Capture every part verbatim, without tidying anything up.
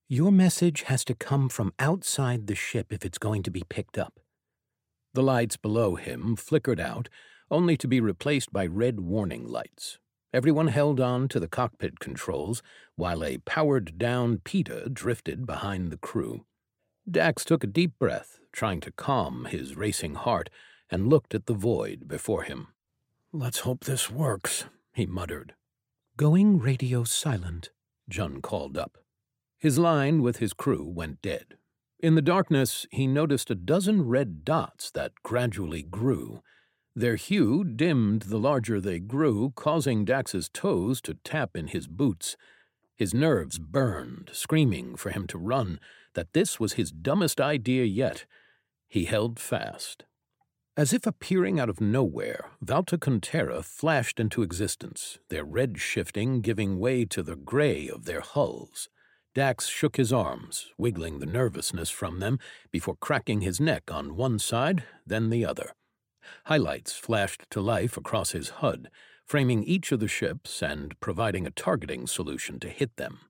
Your message has to come from outside the ship if it's going to be picked up. The lights below him flickered out, only to be replaced by red warning lights. Everyone held on to the cockpit controls, while a powered-down PETA drifted behind the crew. Dax took a deep breath, trying to calm his racing heart, and looked at the void before him. "Let's hope this works," he muttered. "Going radio silent," Jun called up. His line with his crew went dead. In the darkness, he noticed a dozen red dots that gradually grew. Their hue dimmed the larger they grew, causing Dax's toes to tap in his boots. His nerves burned, screaming for him to run, that this was his dumbest idea yet. He held fast. As if appearing out of nowhere, Valta Contera flashed into existence, their red shifting giving way to the gray of their hulls. Dax shook his arms, wiggling the nervousness from them before cracking his neck on one side, then the other. Highlights flashed to life across his H U D, framing each of the ships and providing a targeting solution to hit them.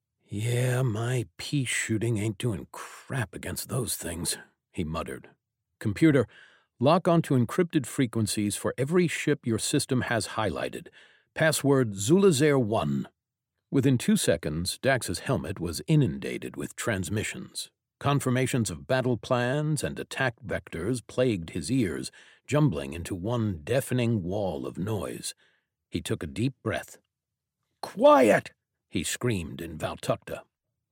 "Yeah, my pea shooting ain't doing crap against those things," he muttered. "Computer, lock onto encrypted frequencies for every ship your system has highlighted. Password Zulazer one. Within two seconds, Dax's helmet was inundated with transmissions. Confirmations of battle plans and attack vectors plagued his ears, jumbling into one deafening wall of noise. He took a deep breath. "Quiet!" he screamed in Valtukta.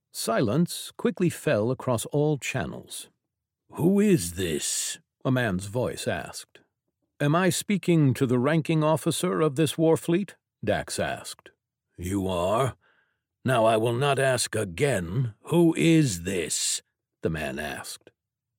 Silence quickly fell across all channels. "Who is this?" a man's voice asked. "Am I speaking to the ranking officer of this warfleet?" Dax asked. "You are? Now I will not ask again. Who is this?" the man asked.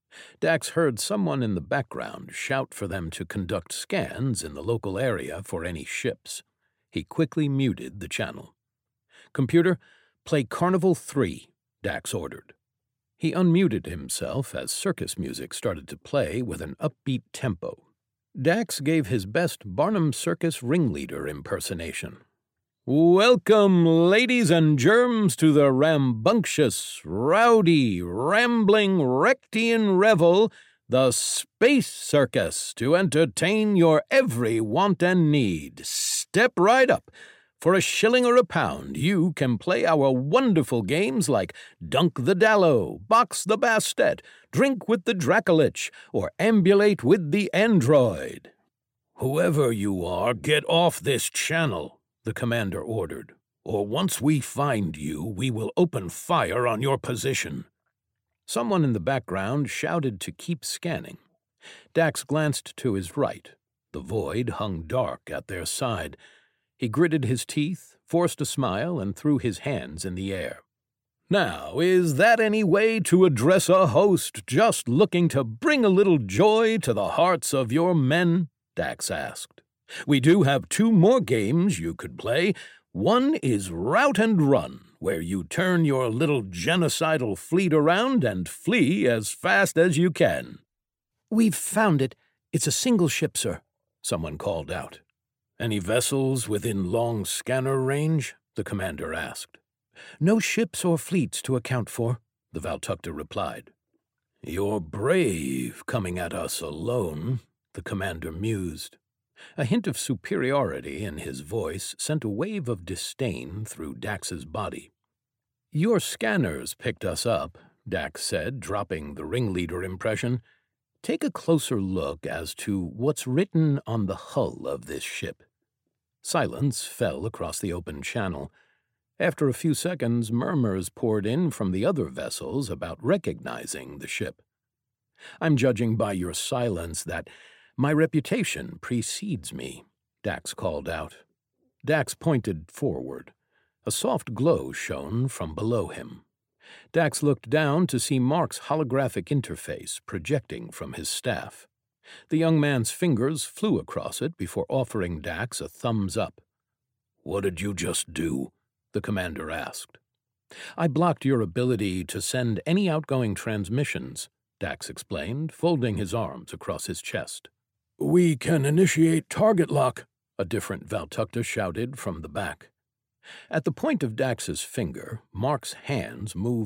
Dax heard someone in the background shout for them to conduct scans in the local area for any ships. He quickly muted the channel. "Computer, play Carnival three, Dax ordered. He unmuted himself as circus music started to play with an upbeat tempo. Dax gave his best Barnum Circus ringleader impersonation. "Welcome, ladies and germs, to the rambunctious, rowdy, rambling Rectian revel, the Space Circus, to entertain your every want and need. Step right up. For a shilling or a pound, you can play our wonderful games like Dunk the Dallow, Box the Bastet, Drink with the Dracolich, or Ambulate with the Android." "Whoever you are, get off this channel," the commander ordered, "or once we find you, we will open fire on your position." Someone in the background shouted to keep scanning. Dax glanced to his right. The void hung dark at their side. He gritted his teeth, forced a smile, and threw his hands in the air. "Now, is that any way to address a host just looking to bring a little joy to the hearts of your men?" Dax asked. "We do have two more games you could play. One is Rout and Run, where you turn your little genocidal fleet around and flee as fast as you can." "We've found it. It's a single ship, sir," someone called out. "Any vessels within long scanner range?" the commander asked. "No ships or fleets to account for," the Valtukta replied. "You're brave, coming at us alone," the commander mused. A hint of superiority in his voice sent a wave of disdain through Dax's body. "Your scanners picked us up," Dax said, dropping the ringleader impression. "Take a closer look as to what's written on the hull of this ship." Silence fell across the open channel. After a few seconds, murmurs poured in from the other vessels about recognizing the ship. "I'm judging by your silence that my reputation precedes me," Dax called out. Dax pointed forward. A soft glow shone from below him. Dax looked down to see Mark's holographic interface projecting from his staff. The young man's fingers flew across it before offering Dax a thumbs up. "What did you just do?" the commander asked. "I blocked your ability to send any outgoing transmissions," Dax explained, folding his arms across his chest. "We can initiate target lock," a different Valtukta shouted from the back. At the point of Dax's finger, Mark's hands moved